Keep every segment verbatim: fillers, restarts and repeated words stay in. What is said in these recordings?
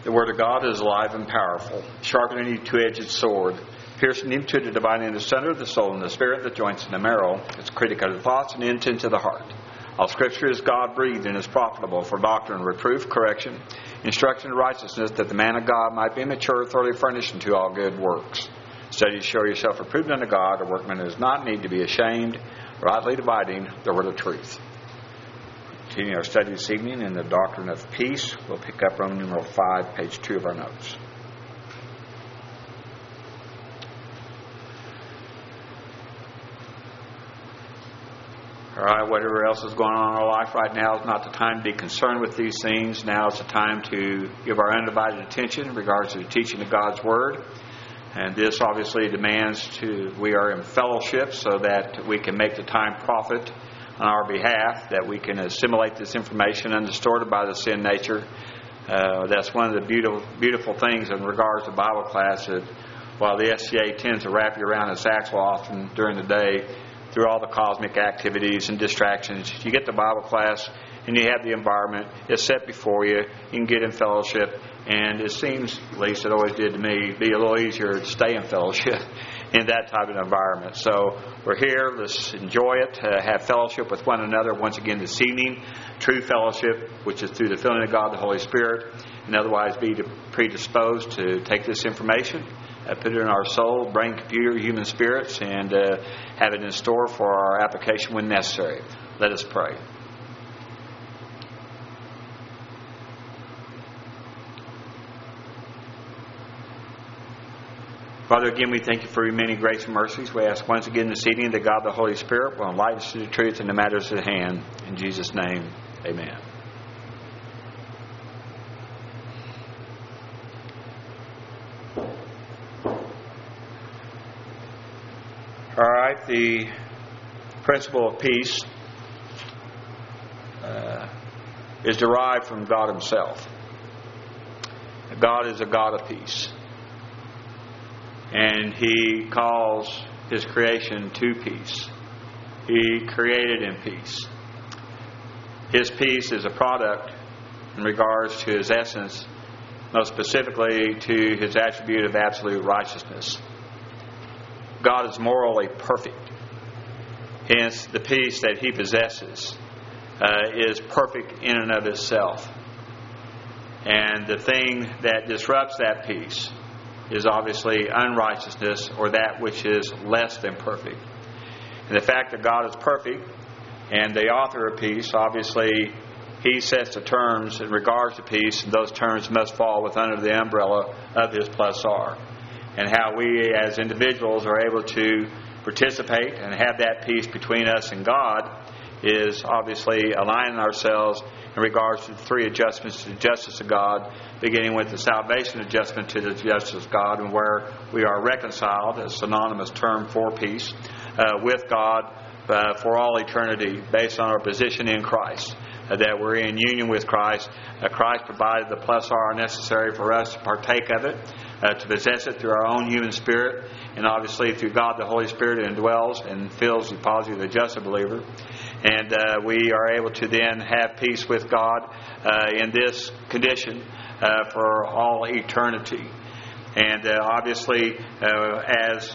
The Word of God is alive and powerful, sharper than any two-edged sword, piercing into the dividing in the center of the soul and the spirit, the joints and the marrow. It's a critic of the thoughts and intent of the heart. All Scripture is God-breathed and is profitable for doctrine, reproof, correction, instruction in righteousness, that the man of God might be mature, thoroughly furnished unto all good works. Study to show yourself approved unto God, a workman who does not need to be ashamed, rightly dividing the word of truth. Continuing our study this evening in the doctrine of peace, we'll pick up Roman numeral five, page two of our notes. All right, whatever else is going on in our life right now is not the time to be concerned with these things. Now is the time to give our undivided attention in regards to the teaching of God's Word. And this obviously demands to we are in fellowship so that we can make the time profit on our behalf, that we can assimilate this information undistorted by the sin nature. Uh, that's one of the beautiful, beautiful things in regards to Bible class, that while the S C A tends to wrap you around its axle often during the day, through all the cosmic activities and distractions, you get the Bible class and you have the environment. It's set before you. You can get in fellowship. And it seems, at least it always did to me, be a little easier to stay in fellowship in that type of environment. So we're here. Let's enjoy it. Uh, have fellowship with one another. Once again this evening, true fellowship, which is through the filling of God, the Holy Spirit, and otherwise be predisposed to take this information, Uh, put it in our soul, brain, computer, human spirits, and uh, have it in store for our application when necessary. Let us pray. Father, again, we thank you for your many grace and mercies. We ask once again this evening that God, the Holy Spirit, will enlighten us to the truth in the matters at hand. In Jesus' name, amen. All right, the principle of peace uh, is derived from God Himself. God is a God of peace. And He calls His creation to peace. He created in peace. His peace is a product in regards to His essence, most specifically to His attribute of absolute righteousness. God is morally perfect. Hence, the peace that He possesses uh, is perfect in and of itself. And the thing that disrupts that peace is obviously unrighteousness, or that which is less than perfect. And the fact that God is perfect and the author of peace, obviously He sets the terms in regards to peace, and those terms must fall within under the umbrella of His plus R. And how we as individuals are able to participate and have that peace between us and God is obviously aligning ourselves in regards to the three adjustments to the justice of God, beginning with the salvation adjustment to the justice of God, and where we are reconciled, a synonymous term for peace, uh, with God uh, for all eternity based on our position in Christ. Uh, that we're in union with Christ. Uh, Christ provided the plus R necessary for us to partake of it, uh, to possess it through our own human spirit, and obviously through God the Holy Spirit indwells and fills the palsy of the just believer. And uh, we are able to then have peace with God uh, in this condition uh, for all eternity. And uh, obviously, uh, as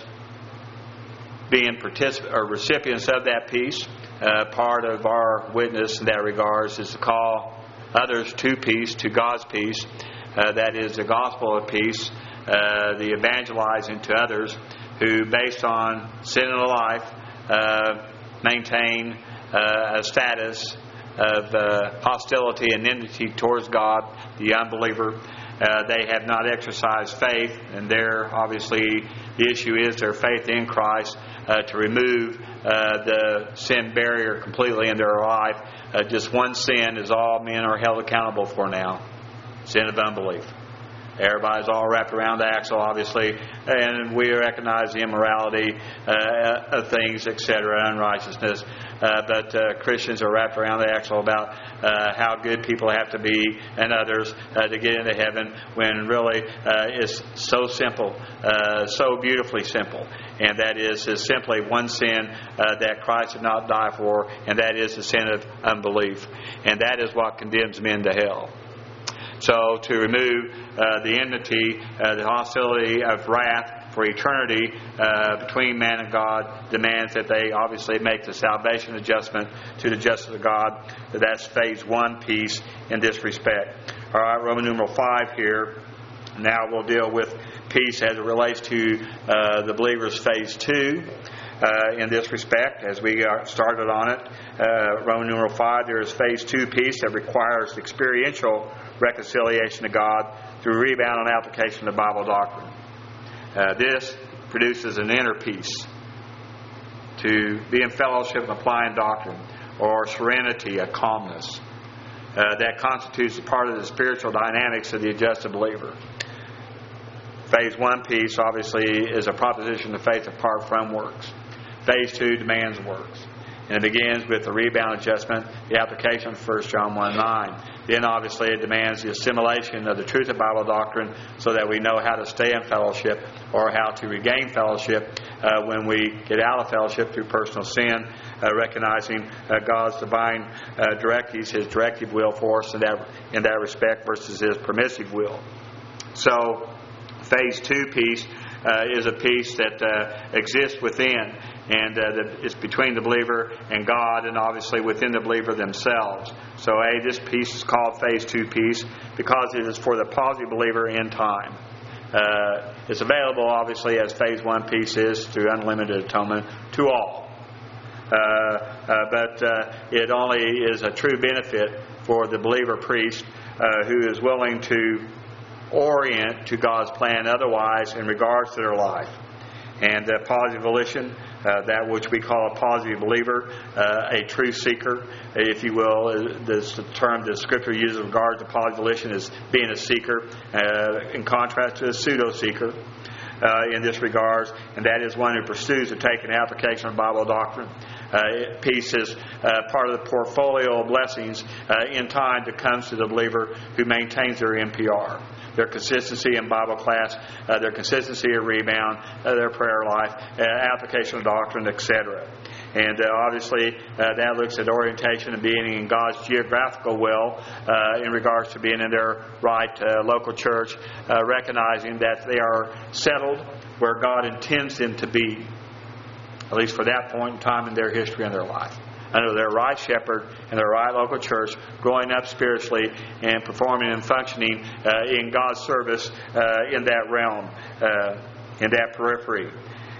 being particip- or recipients of that peace, Uh, part of our witness in that regards is to call others to peace, to God's peace. Uh, that is the gospel of peace, uh, the evangelizing to others who, based on sin in life, uh, maintain uh, a status of uh, hostility and enmity towards God, the unbeliever. Uh, they have not exercised faith, and there, obviously, the issue is their faith in Christ uh, to remove uh, the sin barrier completely in their life. Uh, just one sin is all men are held accountable for now: sin of unbelief. Everybody's all wrapped around the axle, obviously, and we recognize the immorality uh, of things, et cetera, unrighteousness. Uh, but uh, Christians are wrapped around the axle about uh, how good people have to be and others uh, to get into heaven, when really uh, it's so simple, uh, so beautifully simple. And that is, is simply one sin uh, that Christ did not die for, and that is the sin of unbelief. And that is what condemns men to hell. So to remove uh, the enmity, uh, the hostility of wrath for eternity uh, between man and God demands that they obviously make the salvation adjustment to the justice of God. That's phase one peace in this respect. All right, Roman numeral five here. Now we'll deal with peace as it relates to uh, the believer's phase two. Uh, in this respect, as we uh, started on it, uh, Roman numeral five, there is phase two peace that requires experiential reconciliation to God through rebound and application of Bible doctrine. Uh, this produces an inner peace to be in fellowship and applying doctrine, or serenity, a calmness uh, that constitutes a part of the spiritual dynamics of the adjusted believer. Phase one peace, obviously, is a proposition of faith apart from works. Phase two demands works. And it begins with the rebound adjustment, the application of First John one nine. Then, obviously, it demands the assimilation of the truth of Bible doctrine so that we know how to stay in fellowship or how to regain fellowship uh, when we get out of fellowship through personal sin, uh, recognizing uh, God's divine uh, directives, His directive will for us in that, in that respect versus His permissive will. So, phase two peace uh, is a peace that uh, exists within, and uh, that is between the believer and God, and obviously within the believer themselves. So, A, this peace is called phase two peace because it is for the positive believer in time. Uh, it's available, obviously, as phase one peace is through unlimited atonement to all. Uh, uh, but uh, it only is a true benefit for the believer priest uh, who is willing to orient to God's plan otherwise in regards to their life. And uh, positive volition, uh, that which we call a positive believer, uh, a true seeker, if you will, this term the Scripture uses in regard to positive volition is being a seeker, uh, in contrast to a pseudo-seeker uh, in this regard, and that is one who pursues to take an application of Bible doctrine. Uh, peace is uh, part of the portfolio of blessings uh, in time that comes to the believer who maintains their N P R. Their consistency in Bible class, uh, their consistency of rebound, uh, their prayer life, uh, application of doctrine, et cetera. And uh, obviously, uh, that looks at orientation and being in God's geographical will uh, in regards to being in their right uh, local church, uh, recognizing that they are settled where God intends them to be, at least for that point in time in their history and their life, under their right shepherd and their right local church, growing up spiritually and performing and functioning uh, in God's service uh, in that realm, uh, in that periphery.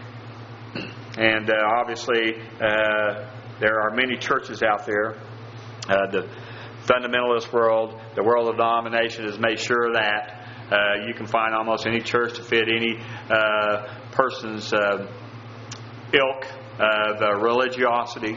And uh, obviously, uh, there are many churches out there. Uh, the fundamentalist world, the world of denomination has made sure that uh, you can find almost any church to fit any uh, person's uh, ilk of uh, religiosity.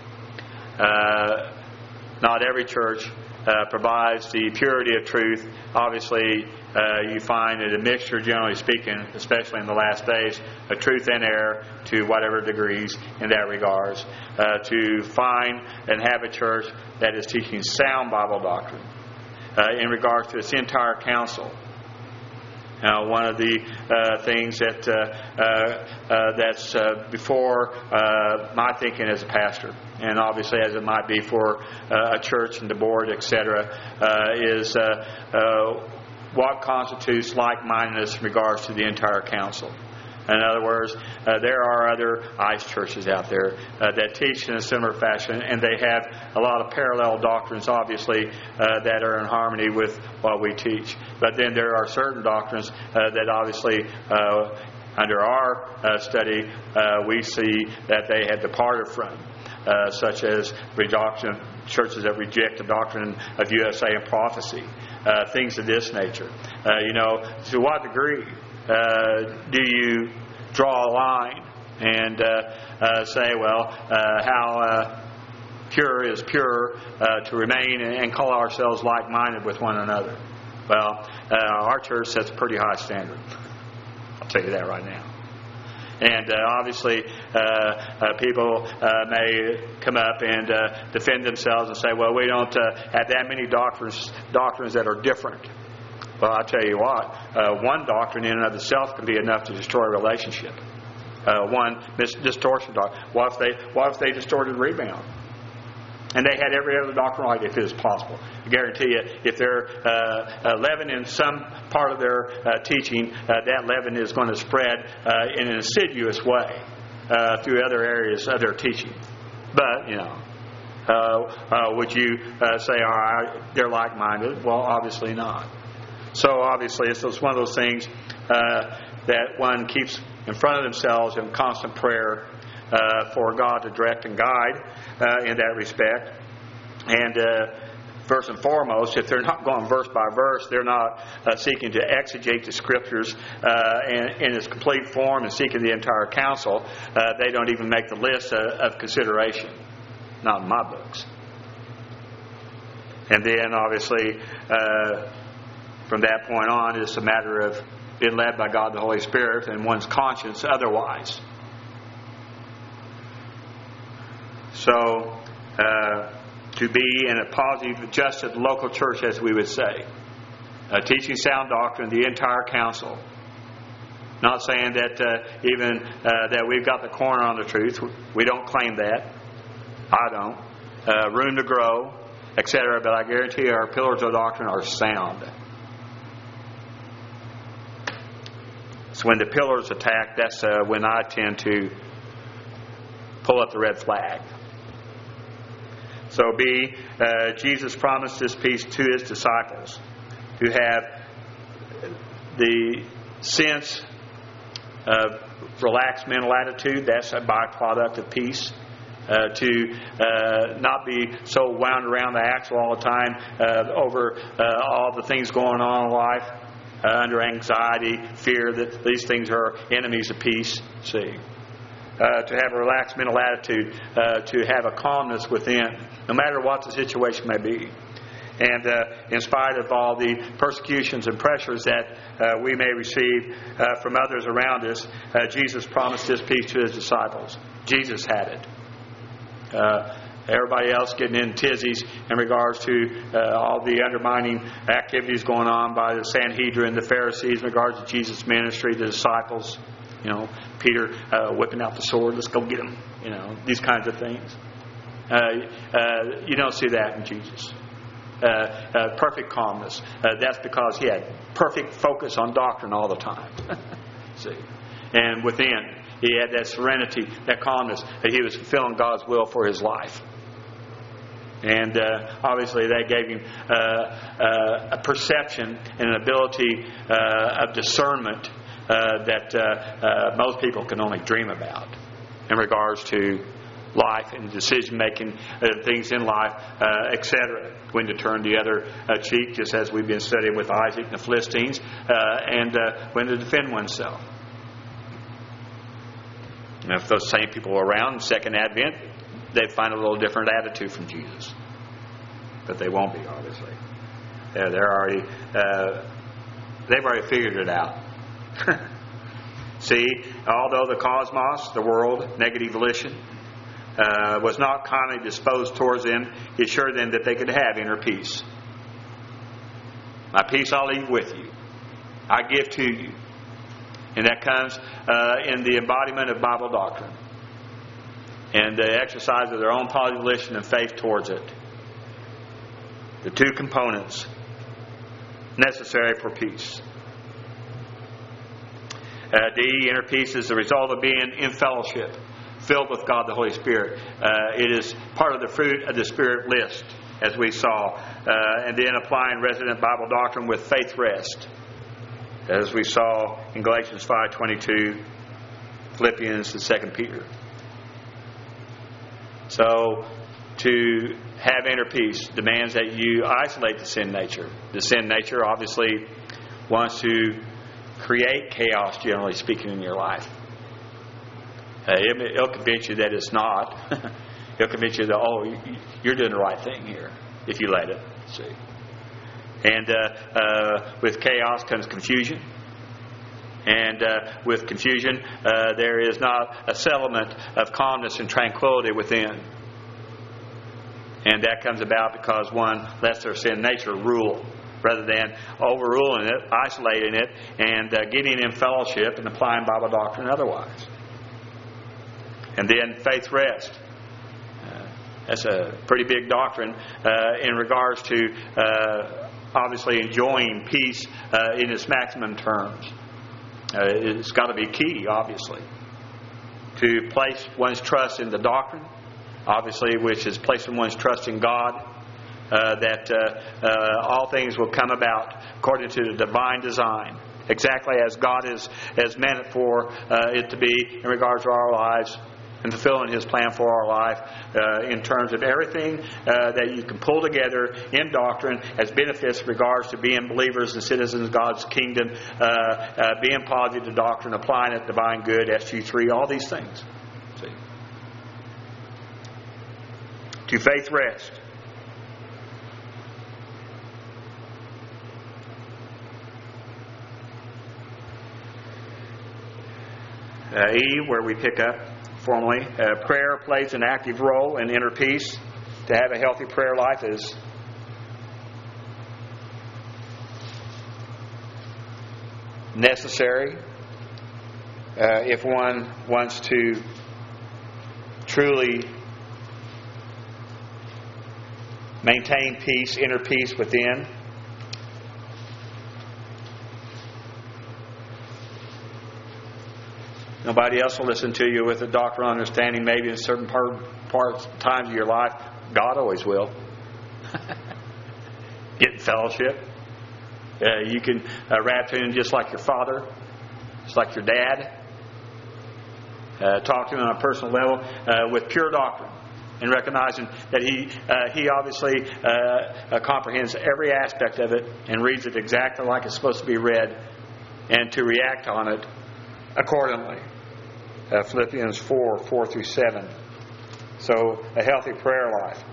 Uh, not every church uh, provides the purity of truth. Obviously, uh, you find it a mixture, generally speaking, especially in the last days, of truth and error to whatever degrees in that regards. Uh, to find and have a church that is teaching sound Bible doctrine uh, in regards to its entire counsel. Now, one of the uh, things that uh, uh, uh, that's uh, before uh, my thinking as a pastor, and obviously as it might be for uh, a church and the board, et cetera, uh, is uh, uh, what constitutes like-mindedness in regards to the entire council. In other words, uh, there are other I C E churches out there uh, that teach in a similar fashion, and they have a lot of parallel doctrines, obviously, uh, that are in harmony with what we teach. But then there are certain doctrines uh, that obviously, uh, under our uh, study, uh, we see that they have departed from, uh, such as doctrine, churches that reject the doctrine of U S A and prophecy, uh, things of this nature. Uh, you know, to what degree Uh, do you draw a line and uh, uh, say, well, uh, how uh, pure is pure uh, to remain and call ourselves like-minded with one another? Well, uh, our church sets a pretty high standard. I'll tell you that right now. And uh, obviously, uh, uh, people uh, may come up and uh, defend themselves and say, well, we don't uh, have that many doctrines, doctrines that are different. Well, I tell you what, uh, one doctrine in and of itself can be enough to destroy a relationship. Uh, one mis- distortion doctrine. What if they? What if they distorted rebound? And they had every other doctrine right if it was possible. I guarantee you, if they're uh, uh, leaven in some part of their uh, teaching, uh, that leaven is going to spread uh, in an insidious way uh, through other areas of their teaching. But, you know, uh, uh, would you uh, say, all right, they're like-minded? Well, obviously not. So, obviously, it's one of those things uh, that one keeps in front of themselves in constant prayer uh, for God to direct and guide uh, in that respect. And uh, first and foremost, if they're not going verse by verse, they're not uh, seeking to exegete the Scriptures uh, in, in its complete form and seeking the entire counsel. Uh, they don't even make the list uh, of consideration. Not in my books. And then, obviously, uh, from that point on, it's a matter of being led by God the Holy Spirit and one's conscience otherwise. So, uh, to be in a positive, adjusted local church, as we would say, uh, teaching sound doctrine, the entire counsel. Not saying that uh, even uh, that we've got the corner on the truth. We don't claim that. I don't. Uh, room to grow, et cetera. But I guarantee you, our pillars of doctrine are sound. So when the pillars attack, that's uh, when I tend to pull up the red flag. So B, uh, Jesus promised this peace to His disciples, to have the sense of relaxed mental attitude. That's a byproduct of peace. Uh, to uh, not be so wound around the axle all the time uh, over uh, all the things going on in life, uh, under anxiety, fear that these things are enemies of peace. See. Uh, to have a relaxed mental attitude, uh, to have a calmness within, no matter what the situation may be. And uh, in spite of all the persecutions and pressures that uh, we may receive uh, from others around us, uh, Jesus promised His peace to His disciples. Jesus had it. Uh, everybody else getting in tizzies in regards to uh, all the undermining activities going on by the Sanhedrin, the Pharisees, in regards to Jesus' ministry, the disciples. You know, Peter uh, whipping out the sword, let's go get him. You know, these kinds of things. Uh, uh, you don't see that in Jesus. Uh, uh, perfect calmness. Uh, that's because He had perfect focus on doctrine all the time. See, and within He had that serenity, that calmness, that He was fulfilling God's will for His life. And uh, obviously that gave Him uh, uh, a perception and an ability uh, of discernment Uh, that uh, uh, most people can only dream about in regards to life and decision making, uh, things in life, uh, et cetera. When to turn the other uh, cheek, just as we've been studying with Isaac and the Philistines, uh, and uh, when to defend oneself. And if those same people were around in Second Advent, they'd find a little different attitude from Jesus, but they won't be, obviously. Uh, they're already uh, they've already figured it out. See, although the cosmos, the world, negative volition, uh, was not kindly disposed towards them, He assured them that they could have inner peace. My peace I'll leave with you. I give to you. And that comes uh, in the embodiment of Bible doctrine and the exercise of their own positive volition and faith towards it. The two components necessary for peace. Uh, D, inner peace is the result of being in fellowship, filled with God the Holy Spirit. Uh, it is part of the fruit of the Spirit list, as we saw. Uh, and then applying resident Bible doctrine with faith rest, as we saw in Galatians five twenty-two, Philippians, and Second Peter. So, to have inner peace demands that you isolate the sin nature. The sin nature obviously wants to create chaos, generally speaking, in your life. Uh, it, it'll convince you that it's not. It'll convince you that, oh, you're doing the right thing here, if you let it. See, and uh, uh, with chaos comes confusion, and uh, with confusion uh, there is not a settlement of calmness and tranquility within, and that comes about because one lets their sin nature rule, rather than overruling it, isolating it, and uh, getting in fellowship and applying Bible doctrine otherwise. And then faith rest. Uh, That's a pretty big doctrine uh, in regards to uh, obviously enjoying peace uh, in its maximum terms. Uh, it's got to be key, obviously, to place one's trust in the doctrine, obviously, which is placing one's trust in God, uh, that uh, uh, all things will come about according to the divine design, exactly as God has, has meant it for uh, it to be in regards to our lives and fulfilling His plan for our life uh, in terms of everything uh, that you can pull together in doctrine as benefits in regards to being believers and citizens of God's kingdom, uh, uh, being positive to doctrine, applying it, divine good, S G three, all these things. See? To faith rest. Uh, E, where we pick up formally, uh, prayer plays an active role in inner peace. To have a healthy prayer life is necessary uh, if one wants to truly maintain peace, inner peace within. Nobody else will listen to you with a doctrinal understanding, maybe in certain part, parts, times of your life. God always will. Get in fellowship. Uh, you can uh, wrap to Him just like your father, just like your dad. Uh, talk to Him on a personal level uh, with pure doctrine, and recognizing that He uh, He obviously uh, uh, comprehends every aspect of it and reads it exactly like it's supposed to be read, and to react on it accordingly. Uh, Philippians four, four through seven. So, a healthy prayer life.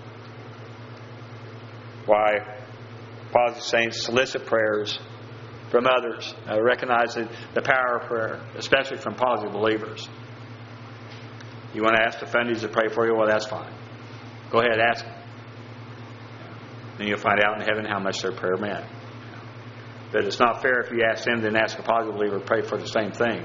Why, positive saints solicit prayers from others, uh, recognizing the power of prayer, especially from positive believers. You want to ask the Fundies to pray for you? Well, that's fine. Go ahead, ask them. Then you'll find out in heaven how much their prayer meant. But it's not fair if you ask them, then ask a positive believer to pray for the same thing.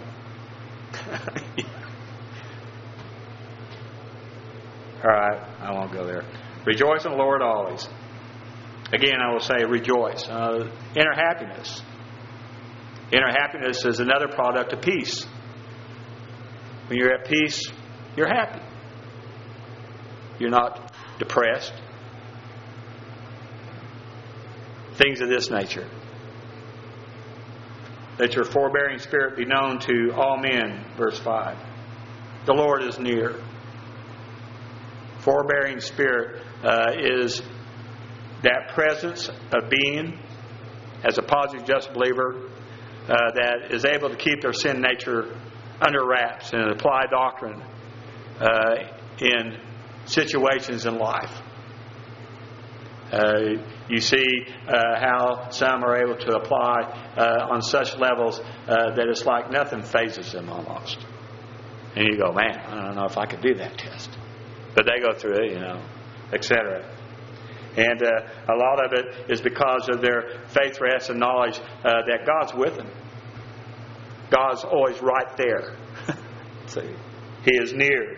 All right, I won't go there. Rejoice in the Lord always. Again, I will say rejoice. Uh, inner happiness. Inner happiness is another product of peace. When you're at peace, you're happy. You're not depressed. Things of this nature. Let your forbearing spirit be known to all men, verse five. The Lord is near. Forbearing spirit uh, is that presence of being as a positive, just believer uh, that is able to keep their sin nature under wraps and apply doctrine uh, in situations in life. Uh, you see uh, how some are able to apply uh, on such levels uh, that it's like nothing phases them almost. And you go, man, I don't know if I could do that test. But they go through it, you know, et cetera. And uh, a lot of it is because of their faith rest and knowledge uh, that God's with them. God's always right there. See, He is near.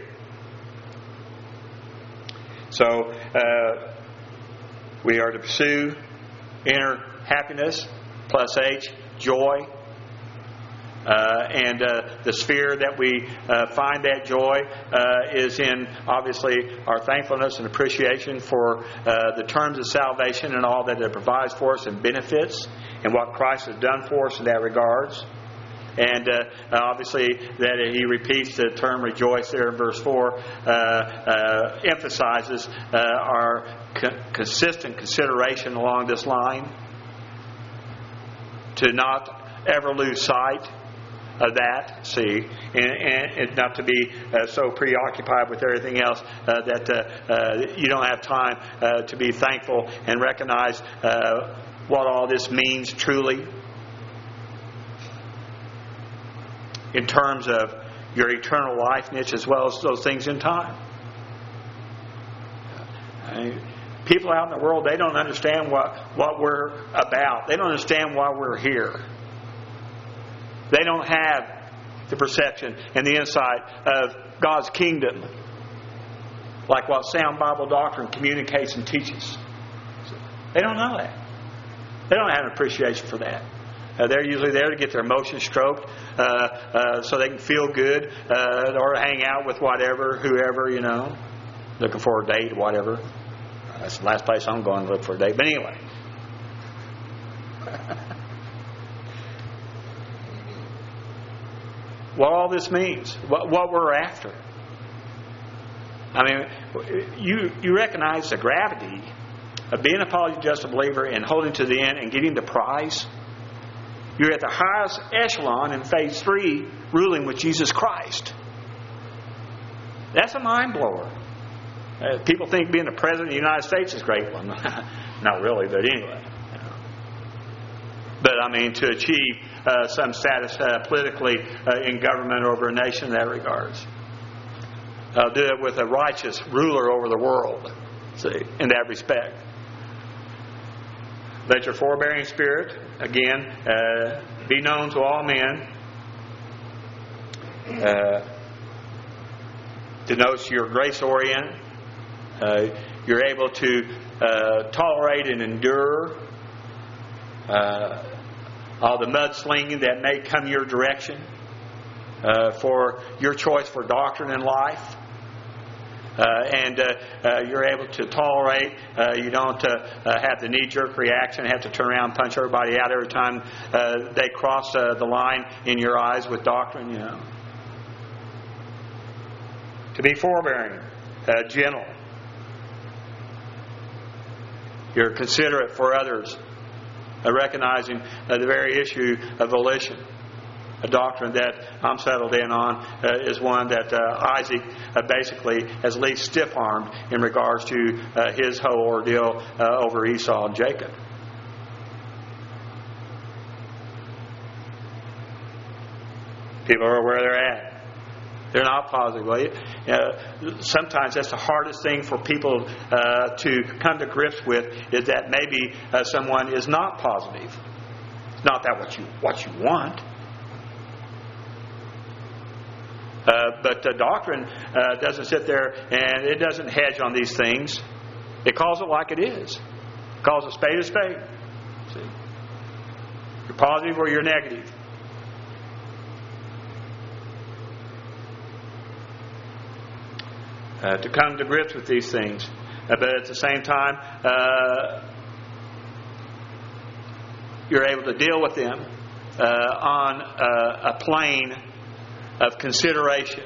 So, uh, we are to pursue inner happiness, plus H, joy. Uh, and uh, the sphere that we uh, find that joy uh, is in, obviously, our thankfulness and appreciation for uh, the terms of salvation and all that it provides for us and benefits, and what Christ has done for us in that regards. And uh, obviously that He repeats the term rejoice there in verse four, uh, uh, emphasizes uh, our co- consistent consideration along this line, to not ever lose sight of that, see, and, and not to be uh, so preoccupied with everything else uh, that uh, uh, you don't have time uh, to be thankful and recognize uh, what all this means truly in terms of your eternal life niche as well as those things in time. I mean, people out in the world, they don't understand what, what we're about. They don't understand why we're here. They don't have the perception and the insight of God's kingdom like what sound Bible doctrine communicates and teaches. They don't know that. They don't have an appreciation for that. Uh, they're usually there to get their emotions stroked uh, uh, so they can feel good uh, or hang out with whatever, whoever, you know, looking for a date or whatever. That's the last place I'm going to look for a date. But anyway. What all this means, what, what we're after. I mean, you you recognize the gravity of being a apologetic just believer and holding to the end and getting the prize. You're at the highest echelon in phase three, ruling with Jesus Christ. That's a mind blower. Uh, people think being the president of the United States is great. Well, not really, but anyway. But I mean, to achieve uh, some status uh, politically uh, in government or over a nation in that regards. Uh, do it with a righteous ruler over the world. See, in that respect. Let your forbearing spirit, again, uh, be known to all men. Uh, denotes your grace orient. Uh, you're able to uh, tolerate and endure uh, all the mudslinging that may come your direction uh, for your choice for doctrine and life. Uh, and uh, uh, you're able to tolerate. Uh, you don't uh, uh, have the knee-jerk reaction, have to turn around and punch everybody out every time uh, they cross uh, the line in your eyes with doctrine. You know, to be forbearing, uh, gentle. You're considerate for others, uh, recognizing uh, the very issue of volition. A doctrine that I'm settled in on uh, is one that uh, Isaac uh, basically has at least stiff-armed in regards to uh, his whole ordeal uh, over Esau and Jacob. People are where they're at. They're not positive. Uh, sometimes that's the hardest thing for people uh, to come to grips with, is that maybe uh, someone is not positive. It's not that what you what you want. Uh, but the doctrine uh, doesn't sit there and it doesn't hedge on these things. It calls it like it is. It calls a spade a spade. See? You're positive or you're negative. Uh, to come to grips with these things. Uh, but at the same time, uh, you're able to deal with them uh, on uh, a plane of consideration.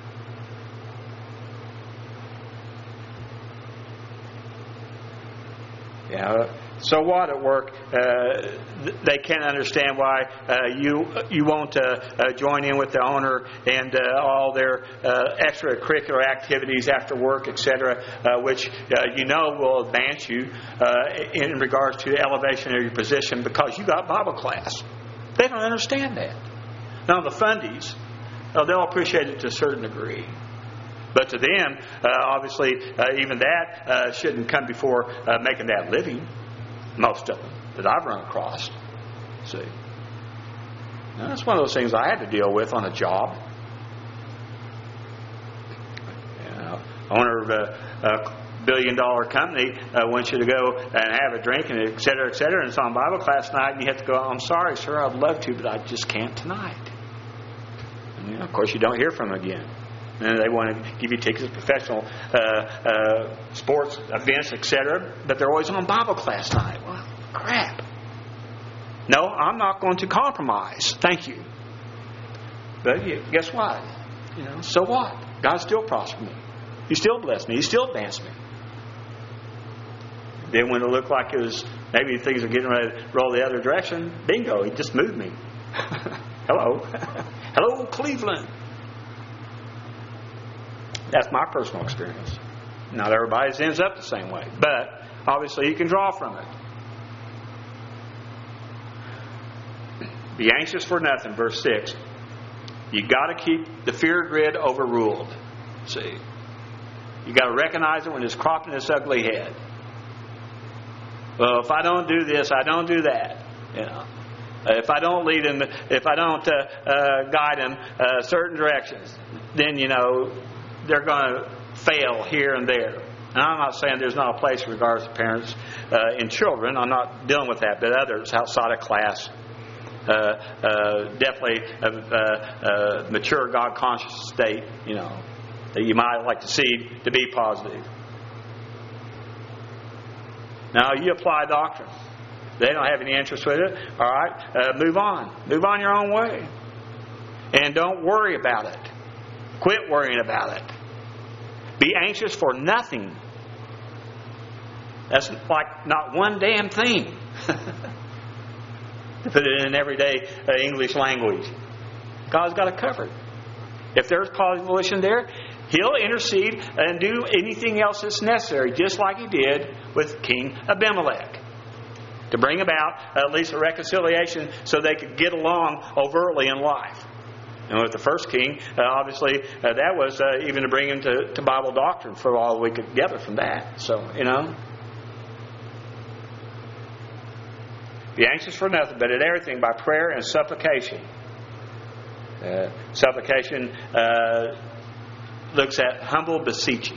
Yeah. So what at work? Uh, they can't understand why uh, you you won't uh, uh, join in with the owner and uh, all their uh, extracurricular activities after work, et cetera, uh, which uh, you know will advance you uh, in regards to the elevation of your position because you got Bible class. They don't understand that. Now the fundies, uh, they'll appreciate it to a certain degree. But to them, uh, obviously, uh, even that uh, shouldn't come before uh, making that living. Most of them that I've run across. See, now, that's one of those things I had to deal with on a job. You know, owner of a, a billion-dollar company uh, wants you to go and have a drink and et cetera, et cetera. And it's on Bible class night, and you have to go. I'm sorry, sir, I'd love to, but I just can't tonight. And, you know, of course, you don't hear from them again. And they want to give you tickets to professional uh, uh, sports events, et cetera. But they're always on Bible class night. Well, crap. No, I'm not going to compromise. Thank you. But yeah, guess what? You know, so what? God still prospered me. He still blessed me. He still advanced me. Then when it looked like it was maybe things are getting ready to roll the other direction, bingo, He just moved me. Hello. Hello, Cleveland. That's my personal experience. Not everybody's ends up the same way. But obviously you can draw from it. Be anxious for nothing, verse six. You got to keep the fear grid overruled. See? You got to recognize it when it's cropping its ugly head. Well, if I don't do this, I don't do that. You know. If I don't lead them, if I don't uh, uh, guide them uh, certain directions, then, you know, they're going to fail here and there. And I'm not saying there's not a place in regards to parents uh, and children. I'm not dealing with that. But others outside of class, uh, uh, definitely a, a, a mature, God-conscious state, you know, that you might like to see to be positive. Now, you apply doctrine. They don't have any interest with it. All right, uh, move on. Move on your own way. And don't worry about it. Quit worrying about it. Be anxious for nothing. That's like not one damn thing. To put it in everyday uh, English language. God's got it covered. If there's cause volition there, He'll intercede and do anything else that's necessary, just like He did with King Abimelech, to bring about at least a reconciliation so they could get along overtly in life. And with the first king, uh, obviously, uh, that was uh, even to bring him to, to Bible doctrine for all we could gather from that. So, you know. Be anxious for nothing, but in everything by prayer and supplication. Uh, supplication uh, looks at humble beseeching.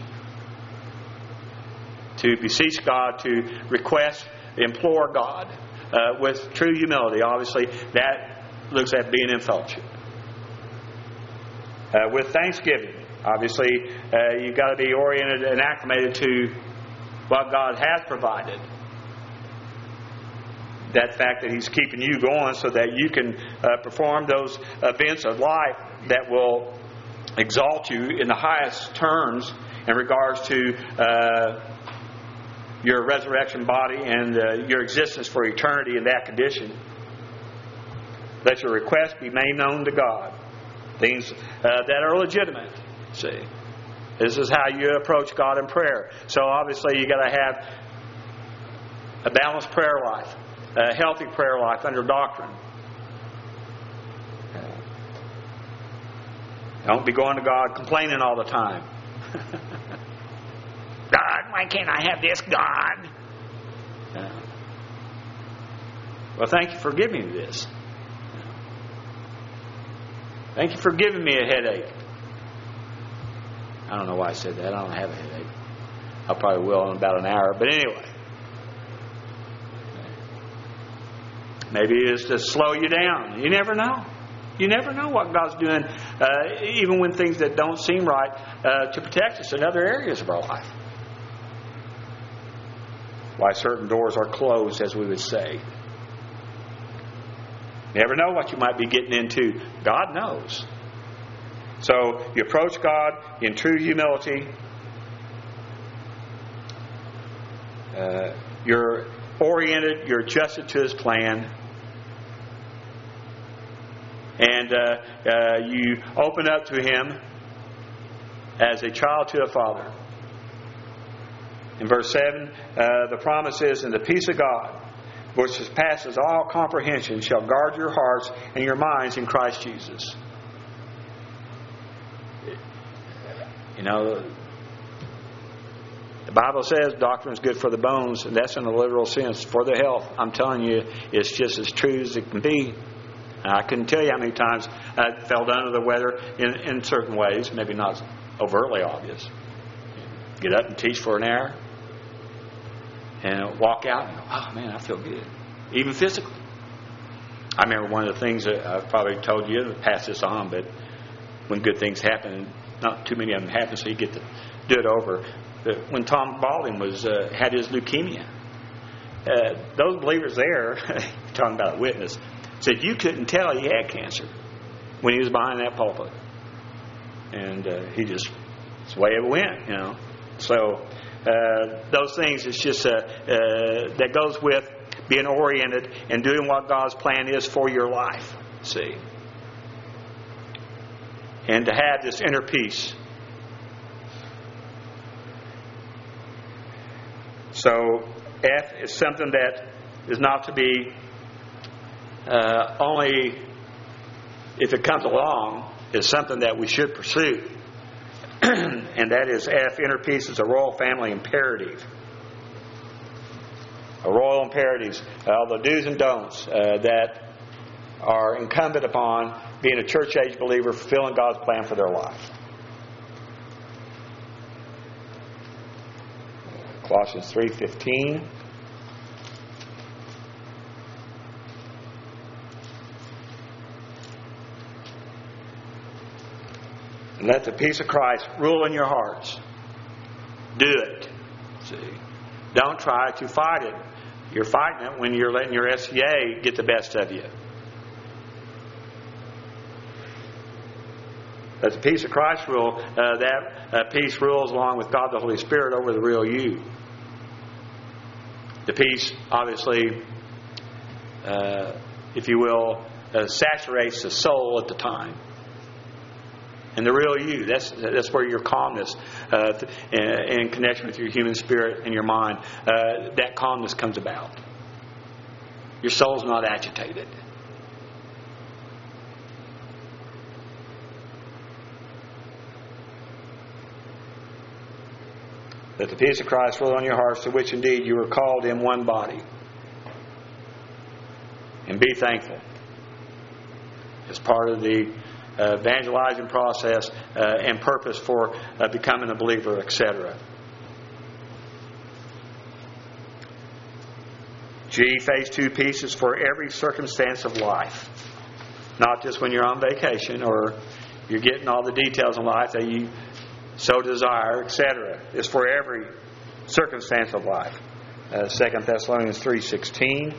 To beseech God, to request, implore God uh, with true humility. Obviously, that looks at being in fellowship. Uh, with thanksgiving, obviously, uh, you've got to be oriented and acclimated to what God has provided. That fact that He's keeping you going so that you can uh, perform those events of life that will exalt you in the highest terms in regards to uh, your resurrection body and uh, your existence for eternity in that condition. Let your request be made known to God. Things uh, that are legitimate. See, this is how you approach God in prayer. So obviously you got to have a balanced prayer life, a healthy prayer life under doctrine. Don't be going to God complaining all the time. God, why can't I have this, God? Yeah. Well, thank you for giving me this. Thank you for giving me a headache. I don't know why I said that. I don't have a headache. I probably will in about an hour. But anyway. Maybe it is to slow you down. You never know. You never know what God's doing, uh, even when things that don't seem right, uh, to protect us in other areas of our life. Why certain doors are closed, as we would say. You never know what you might be getting into. God knows. So you approach God in true humility. Uh, you're oriented. You're adjusted to His plan. And uh, uh, you open up to Him as a child to a father. In verse seven, uh, the promise is, "And the peace of God, which surpasses all comprehension, shall guard your hearts and your minds in Christ Jesus." You know, the Bible says doctrine is good for the bones, and that's in a literal sense, for the health. I'm telling you, it's just as true as it can be. I couldn't tell you how many times I felt under the weather in, in certain ways, maybe not overtly obvious. Get up and teach for an hour, and walk out and go, "Oh man, I feel good," even physically. I remember one of the things that I've probably told you to pass this on, but when good things happen, not too many of them happen, so you get to do it over. But when Tom Baldwin was uh, had his leukemia, uh, those believers there, talking about a witness, said you couldn't tell he had cancer when he was behind that pulpit, and uh, he just it's the way it went, you know. So. Uh, those things, it's just uh, uh, that goes with being oriented and doing what God's plan is for your life. See, and to have this inner peace. So, F is something that is not to be uh, only if it comes along. Is something that we should pursue. And that is F, inner peace is a royal family imperative. A royal imperative. Uh, the do's and don'ts uh, that are incumbent upon being a church age believer fulfilling God's plan for their life. Colossians three fifteen. And let the peace of Christ rule in your hearts. Do it. See? Don't try to fight it. You're fighting it when you're letting your S C A get the best of you. Let the peace of Christ rule. Uh, that uh, peace rules along with God the Holy Spirit over the real you. The peace, obviously, uh, if you will, uh, saturates the soul at the time. And the real you, that's that's where your calmness, uh, in, in connection with your human spirit and your mind, uh, that calmness comes about. Your soul's not agitated. Let the peace of Christ rule on your hearts, to which indeed you were called in one body. And be thankful. As part of the Uh, evangelizing process uh, and purpose for uh, becoming a believer, et cetera. G, phase two, peace is for every circumstance of life. Not just when you're on vacation or you're getting all the details in life that you so desire, et cetera. It's for every circumstance of life. Uh, Second Thessalonians three sixteen.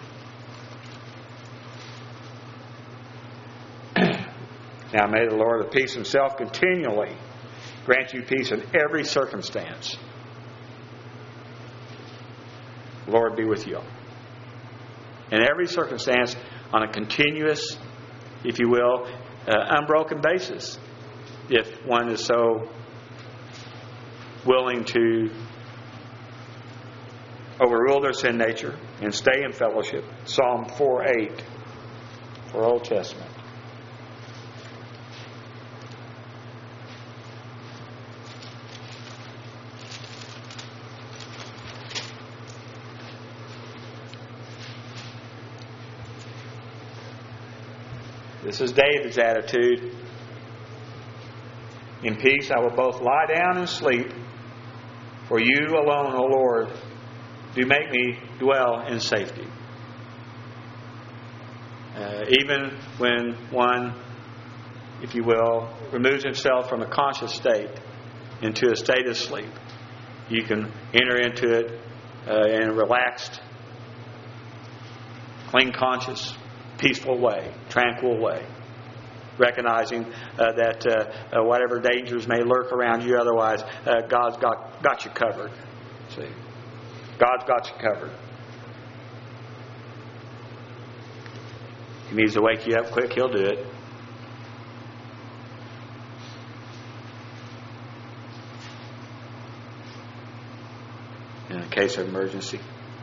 Now may the Lord of peace himself continually grant you peace in every circumstance. The Lord be with you. In every circumstance, on a continuous, if you will, uh, unbroken basis. If one is so willing to overrule their sin nature and stay in fellowship. Psalm four eight for Old Testament. This is David's attitude. In peace I will both lie down and sleep, for you alone, O Lord, do make me dwell in safety. Uh, even when one, if you will, removes himself from a conscious state into a state of sleep, you can enter into it uh, in a relaxed, clean conscious, peaceful way, tranquil way, recognizing uh, that uh, uh, whatever dangers may lurk around you otherwise, uh, God's got, got you covered. See? God's got you covered. If He needs to wake you up quick, He'll do it. In a case of emergency.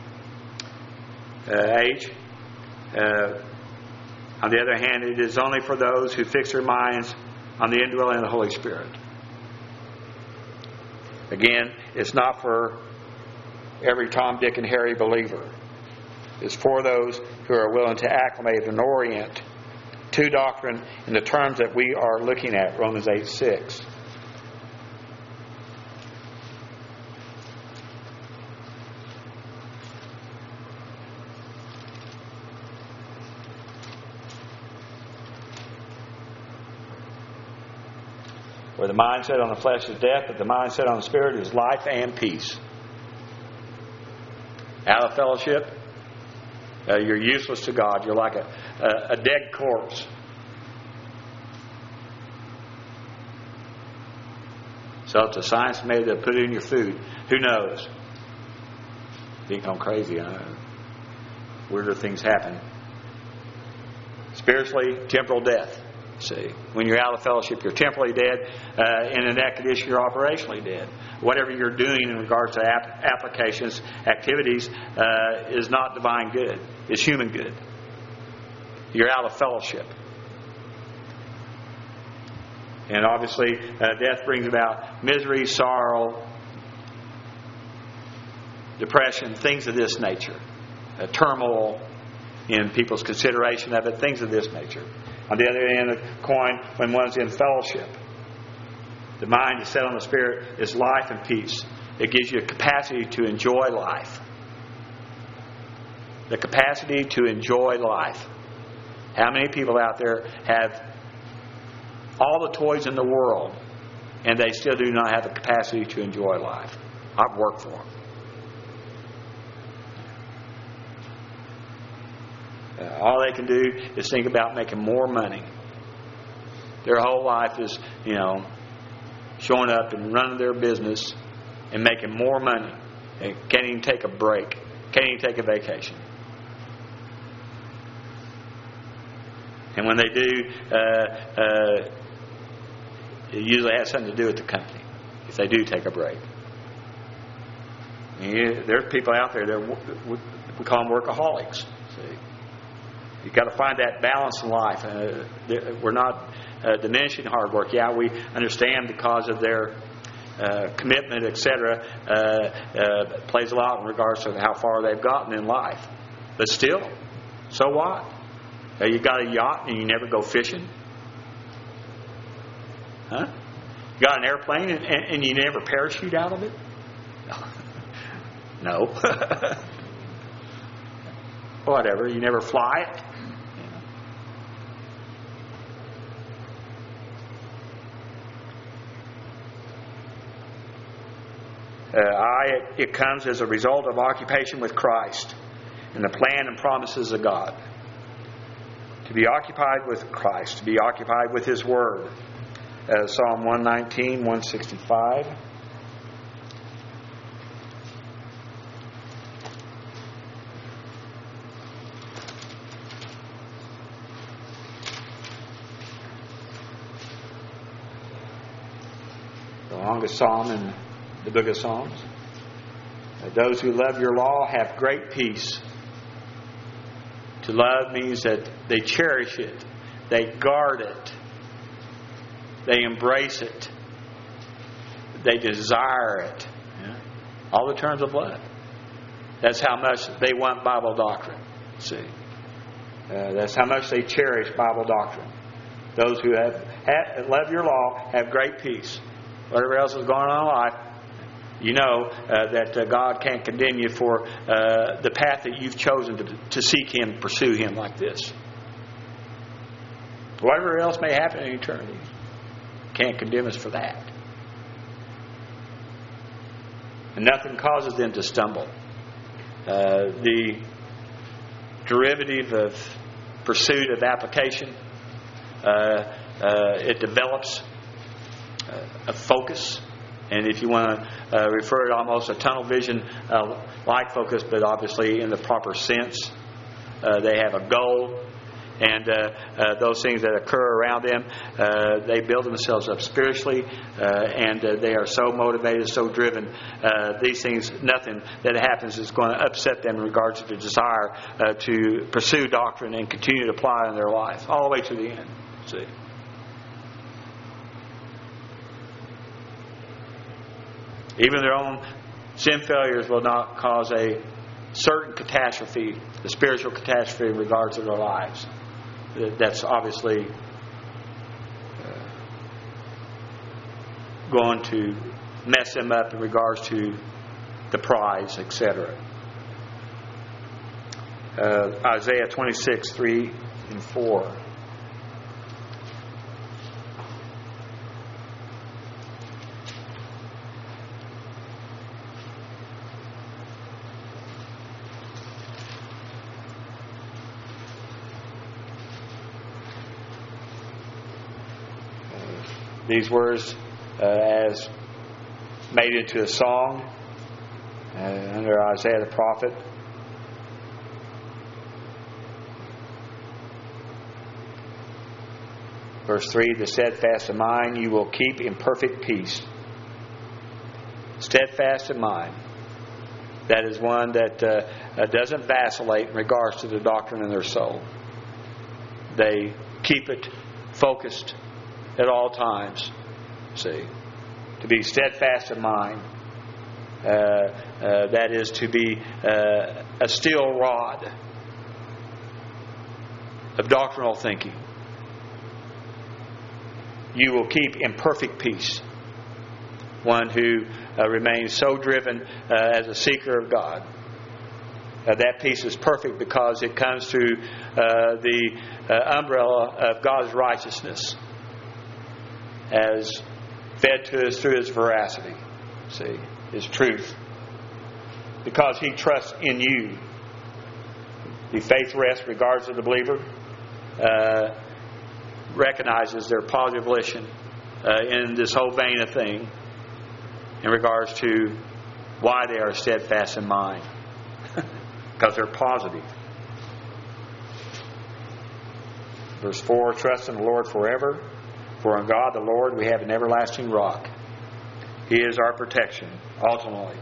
Uh, H. Uh, On the other hand, it is only for those who fix their minds on the indwelling of the Holy Spirit. Again, it's not for every Tom, Dick, and Harry believer. It's for those who are willing to acclimate and orient to doctrine in the terms that we are looking at, Romans eight six. Where the mindset on the flesh is death, but the mindset on the Spirit is life and peace. Out of fellowship, uh, you're useless to God. You're like a, a, a dead corpse. So if the science made to put it in your food, who knows? Being gone crazy, I know. Weirder things happen. Spiritually, temporal death. See, when you're out of fellowship, you're temporally dead. Uh, in an condition, you're operationally dead. Whatever you're doing in regards to ap- applications, activities, uh, is not divine good. It's human good. You're out of fellowship. And obviously, uh, death brings about misery, sorrow, depression, things of this nature. Uh, turmoil in people's consideration of it, things of this nature. On the other end of the coin, when one's in fellowship, the mind is set on the Spirit, is life and peace. It gives you a capacity to enjoy life. The capacity to enjoy life. How many people out there have all the toys in the world and they still do not have the capacity to enjoy life? I've worked for them. Uh, all they can do is think about making more money. Their whole life is, you know, showing up and running their business and making more money. They can't even take a break. Can't even take a vacation. And when they do, uh, uh, it usually has something to do with the company, if they do take a break. You, there's people out there that we call them workaholics. See? You've got to find that balance in life. Uh, we're not uh, diminishing hard work. Yeah, we understand because of their uh, commitment, et cetera, uh, uh, plays a lot in regards to how far they've gotten in life. But still, so what? Uh, you got a yacht and you never go fishing? Huh? You got an airplane and, and, and you never parachute out of it? No. Whatever. You never fly it? Uh, I, it, it comes as a result of occupation with Christ and the plan and promises of God. To be occupied with Christ, to be occupied with His Word. Uh, Psalm one nineteen, one sixty-five. The longest psalm in the book of Psalms. Uh, those who love your law have great peace. To love means that they cherish it, they guard it, they embrace it, they desire it. Yeah? All the terms of love. That's how much they want Bible doctrine. See, uh, that's how much they cherish Bible doctrine. Those who have, have love your law have great peace. Whatever else is going on in life, you know uh, that uh, God can't condemn you for uh, the path that you've chosen to, to seek Him, pursue Him like this. Whatever else may happen in eternity, can't condemn us for that. And nothing causes them to stumble. Uh, the derivative of pursuit of application, uh, uh, it develops uh, a focus. And if you want to uh, refer it almost a tunnel vision uh, like focus, but obviously in the proper sense. Uh, they have a goal. And uh, uh, those things that occur around them, uh, they build themselves up spiritually, uh, and uh, they are so motivated, so driven. Uh, these things, nothing that happens is going to upset them in regards to the desire uh, to pursue doctrine and continue to apply it in their life, all the way to the end. See? Even their own sin failures will not cause a certain catastrophe, the spiritual catastrophe in regards to their lives. That's obviously uh, going to mess them up in regards to the prize, et cetera. Uh, Isaiah twenty-six, three and four. These words, uh, as made into a song uh, under Isaiah the prophet. Verse three, the steadfast in mind you will keep in perfect peace. Steadfast in mind. That is one that uh, uh, doesn't vacillate in regards to the doctrine in their soul. They keep it focused at all times. See, to be steadfast in mind, uh, uh, that is to be uh, a steel rod of doctrinal thinking. You will keep in perfect peace. One who uh, remains so driven uh, as a seeker of God. Uh, that peace is perfect because it comes through uh, the uh, umbrella of God's righteousness as fed to us through His veracity, see, His truth. Because He trusts in you. The faith rest, regards of the believer, uh, recognizes their positive volition uh, in this whole vein of thing in regards to why they are steadfast in mind. Because they're positive. Verse four, trust in the Lord forever, for in God the Lord we have an everlasting rock. He is our protection, ultimately.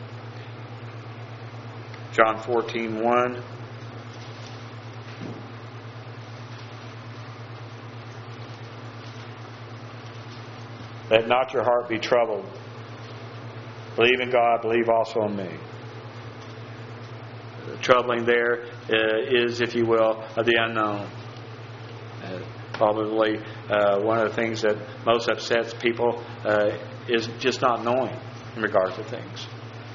John fourteen one. Let not your heart be troubled. Believe in God, believe also in me. The troubling there uh, is, if you will, of the unknown. Uh, probably uh, one of the things that most upsets people uh, is just not knowing in regard to things.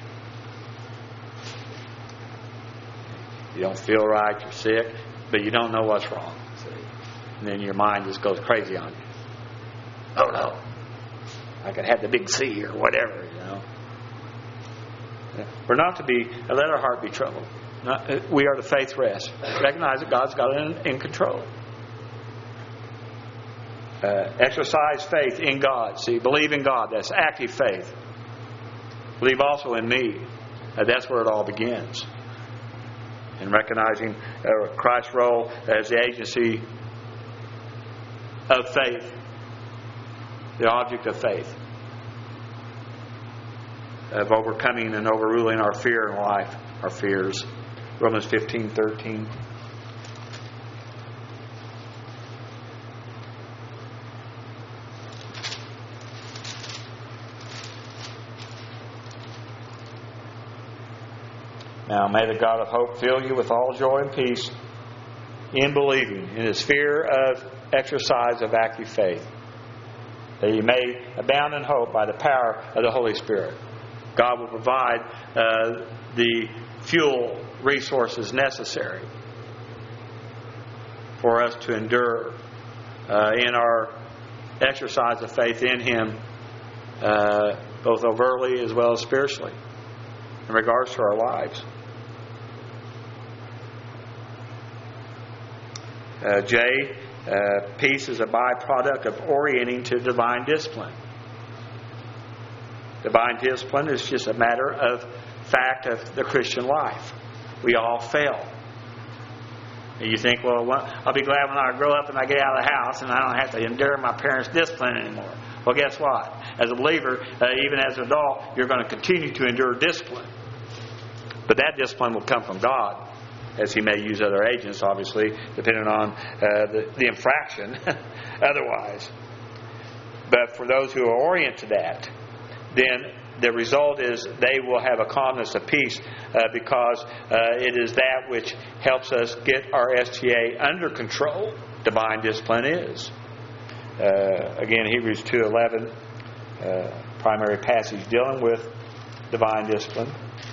You don't feel right, you're sick, but you don't know what's wrong. See? And then your mind just goes crazy on you. Oh no, I could have the big C or whatever, you know. We're not to be, let our heart be troubled. Not, we are the faith rest. Recognize that God's got it in, in control. Uh, exercise faith in God. See, believe in God. That's active faith. Believe also in me. Uh, that's where it all begins. In recognizing uh, Christ's role as the agency of faith, the object of faith, of overcoming and overruling our fear in life, our fears. Romans fifteen thirteen. Now may the God of hope fill you with all joy and peace in believing, in His sphere of exercise of active faith, that you may abound in hope by the power of the Holy Spirit. God will provide uh, the fuel resources necessary for us to endure uh, in our exercise of faith in Him, uh, both overtly as well as spiritually, in regards to our lives. Uh, J, uh, peace is a byproduct of orienting to divine discipline. Divine discipline is just a matter of fact of the Christian life. We all fail. And you think, well, I'll be glad when I grow up and I get out of the house and I don't have to endure my parents' discipline anymore. Well, guess what? As a believer, uh, even as an adult, you're going to continue to endure discipline. But that discipline will come from God, as He may use other agents, obviously, depending on uh, the, the infraction otherwise. But for those who are oriented to that, then the result is they will have a calmness of peace uh, because uh, it is that which helps us get our S T A under control. Divine discipline is. Uh, again, Hebrews two eleven, uh, primary passage dealing with divine discipline.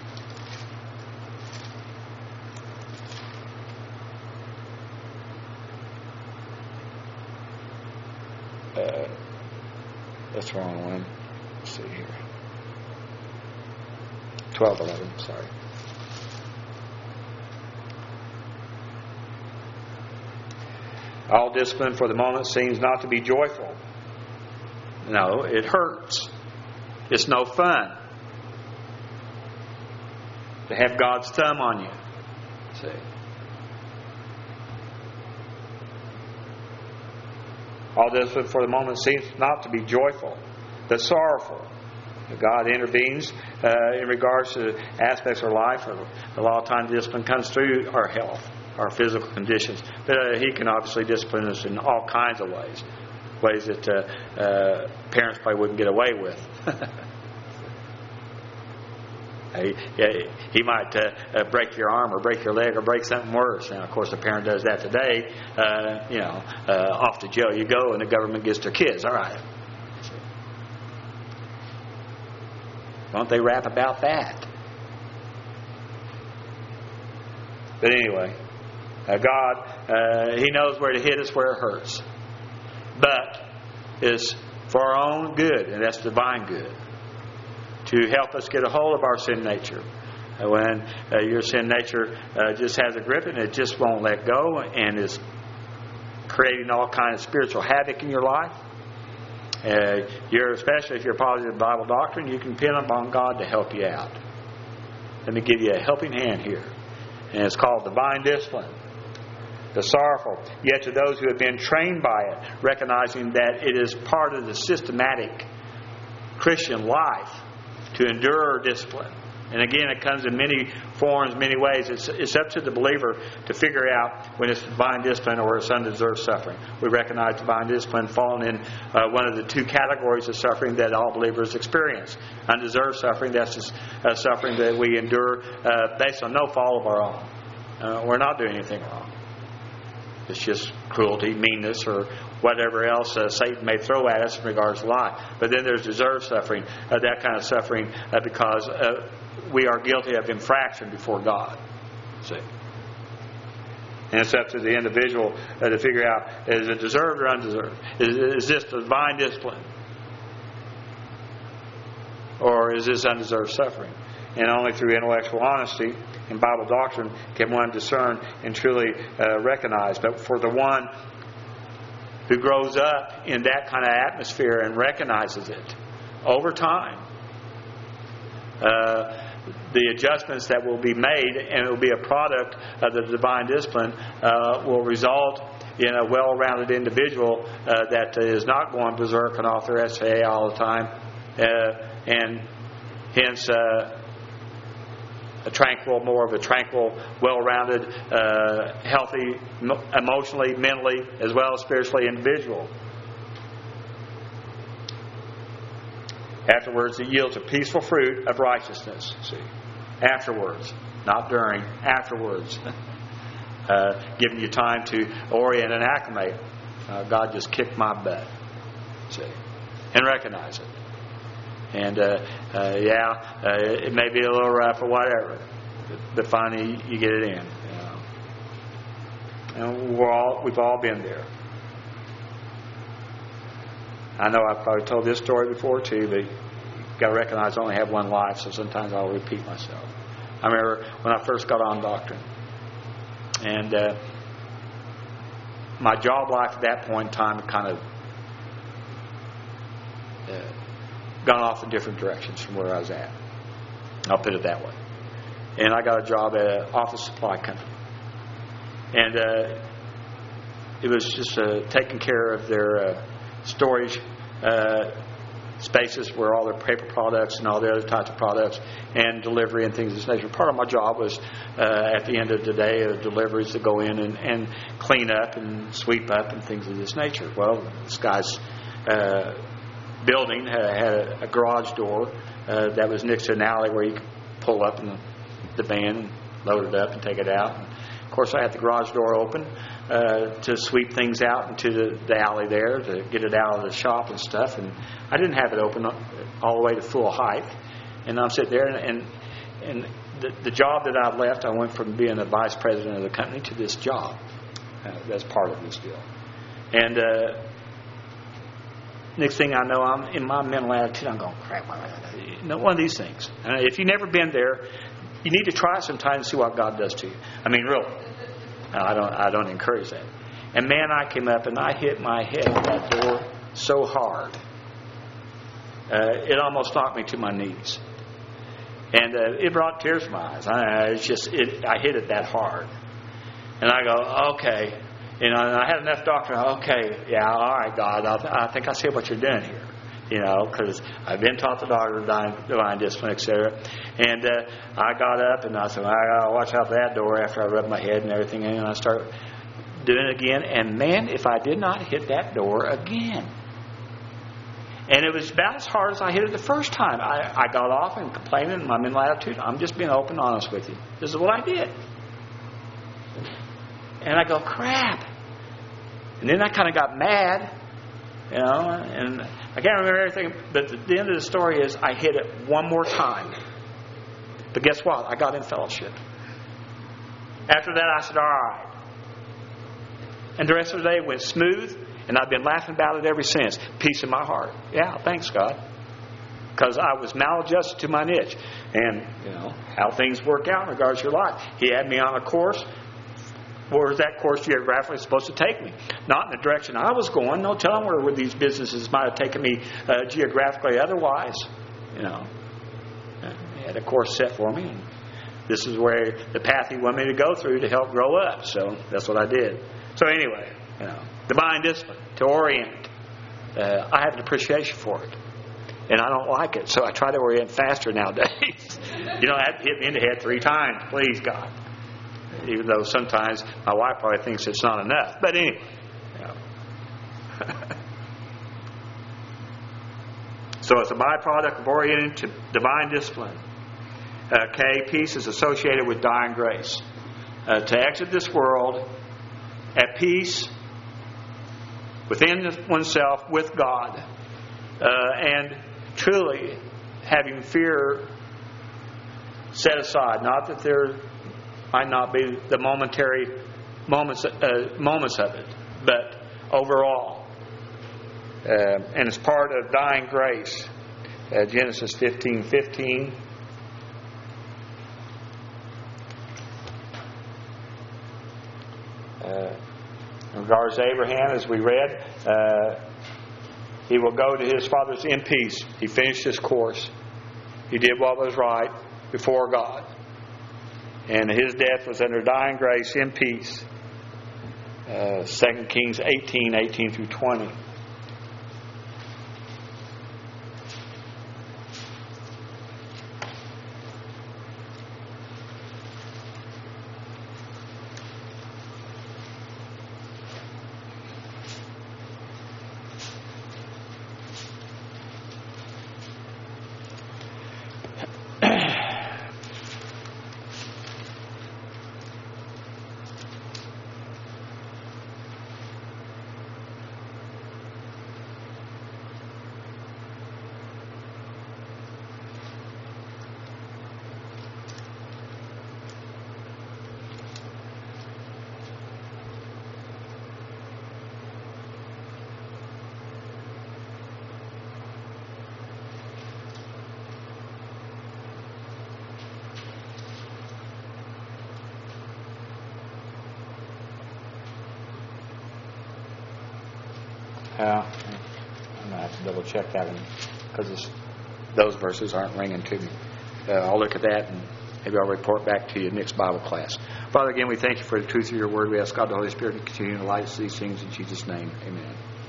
Uh, that's the wrong one. Let's see here. twelve eleven, sorry. All discipline for the moment seems not to be joyful. No, it hurts. It's no fun to have God's thumb on you. See? All discipline for the moment seems not to be joyful, but sorrowful. God intervenes uh, in regards to aspects of our life. A lot of times discipline comes through our health, our physical conditions. But uh, He can obviously discipline us in all kinds of ways. Ways that uh, uh, parents probably wouldn't get away with. he, he might uh, uh, break your arm or break your leg or break something worse. Now, of course, a parent does that today. Uh, you know, uh, off to jail you go and the government gets their kids. All right. Don't they rap about that? But anyway, uh, God, uh, He knows where to hit us where it hurts. But it's for our own good, and that's divine good, to help us get a hold of our sin nature. Uh, when uh, your sin nature uh, just has a grip and it just won't let go and is creating all kinds of spiritual havoc in your life. Uh, you're, especially if you're positive Bible doctrine, you can depend upon God to help you out. Let me give you a helping hand here. And it's called divine discipline. The sorrowful, yet to those who have been trained by it, recognizing that it is part of the systematic Christian life to endure discipline. And again, it comes in many forms, many ways. It's, it's up to the believer to figure out when it's divine discipline or it's undeserved suffering. We recognize divine discipline falling in uh, one of the two categories of suffering that all believers experience. Undeserved suffering, that's just, uh, suffering that we endure uh, based on no fault of our own. Uh, we're not doing anything wrong. It's just cruelty, meanness, or whatever else uh, Satan may throw at us in regards to life. But then there's deserved suffering, uh, that kind of suffering uh, because uh, we are guilty of infraction before God. See? And it's up to the individual uh, to figure out, is it deserved or undeserved? Is, is this divine discipline? Or is this undeserved suffering? And only through intellectual honesty and Bible doctrine can one discern and truly uh, recognize. But for the one who grows up in that kind of atmosphere and recognizes it over time, uh, the adjustments that will be made, and it will be a product of the divine discipline, uh, will result in a well-rounded individual uh, that is not going berserk and off their S A A all the time, uh, and hence uh, a tranquil, more of a tranquil, well-rounded, uh, healthy, emotionally, mentally, as well as spiritually individual. Afterwards, it yields a peaceful fruit of righteousness. See, afterwards, not during. Afterwards, uh, giving you time to orient and acclimate. Uh, God just kicked my butt. See, and recognize it. And uh, uh, yeah, uh, it may be a little rough or whatever, but, but finally you get it in. You know. And we're all, we've all been there. I know I've probably told this story before too, but you've got to recognize I only have one life, so sometimes I'll repeat myself. I remember when I first got on doctrine, and uh, my job life at that point in time had kind of uh, gone off in different directions from where I was at. I'll put it that way. And I got a job at an office supply company. And uh, it was just uh, taking care of their uh, storage uh, spaces where all their paper products and all the other types of products and delivery and things of this nature. Part of my job was uh, at the end of the day, uh, deliveries to go in and, and clean up and sweep up and things of this nature. Well, this guy's uh, building had, had a, a garage door uh, that was next to an alley where you could pull up in the, the van and load it up and take it out. And of course, I had the garage door open uh, to sweep things out into the, the alley there to get it out of the shop and stuff. And I didn't have it open all the way to full height. And I'm sitting there, and and, and the, the job that I left, I went from being the vice president of the company to this job. Uh, that's part of this deal. And uh, next thing I know, I'm in my mental attitude, I'm going, crap, you know, one of these things. Uh, if you've never been there, you need to try it sometime and see what God does to you. I mean, really. I don't I don't encourage that. And man, I came up and I hit my head at that door so hard. Uh, it almost knocked me to my knees. And uh, it brought tears to my eyes. I, it's just, it, I hit it that hard. And I go, okay. You know, and I had enough doctrine. Okay, yeah, all right, God, I, th- I think I see what you're doing here. You know, because I've been taught the doctrine of divine, divine discipline, et cetera. And uh, I got up and I said, I got to watch out for that door after I rubbed my head and everything. And I started doing it again. And man, if I did not hit that door again. And it was about as hard as I hit it the first time. I, I got off and complaining in my mental attitude. I'm just being open and honest with you. This is what I did. And I go, crap. And then I kind of got mad. You know, and I can't remember everything, but the end of the story is I hit it one more time. But guess what? I got in fellowship. After that, I said, all right. And the rest of the day went smooth, and I've been laughing about it ever since. Peace in my heart. Yeah, thanks, God. Because I was maladjusted to my niche. And, you know, how things work out in regards to your life. He had me on a course. Where was that course geographically supposed to take me? Not in the direction I was going. No telling where these businesses might have taken me uh, geographically otherwise. You know, he had a course set for me. And this is where the path he wanted me to go through to help grow up. So that's what I did. So anyway, you know, divine discipline, to orient. Uh, I have an appreciation for it. And I don't like it. So I try to orient faster nowadays. You don't have to hit me in the head three times. Please, God. Even though sometimes my wife probably thinks it's not enough. But anyway. You know. So it's a byproduct of orienting to divine discipline. Okay, peace is associated with dying grace. Uh, to exit this world at peace within oneself with God. Uh, and truly having fear set aside. Not that there might not be the momentary moments uh, moments of it, but overall. Uh, and it's part of dying grace. Uh, Genesis fifteen fifteen. Uh, in regards to Abraham, as we read, uh, he will go to his fathers in peace. He finished his course. He did what was right before God. And his death was under dying grace in peace. Uh, Second Kings eighteen, eighteen through twenty. Uh, I'm going to have to double check that one because those verses aren't ringing to me. Uh, I'll look at that and maybe I'll report back to you next Bible class. Father, again, we thank you for the truth of your word. We ask God the Holy Spirit to continue to light us these things in Jesus' name. Amen.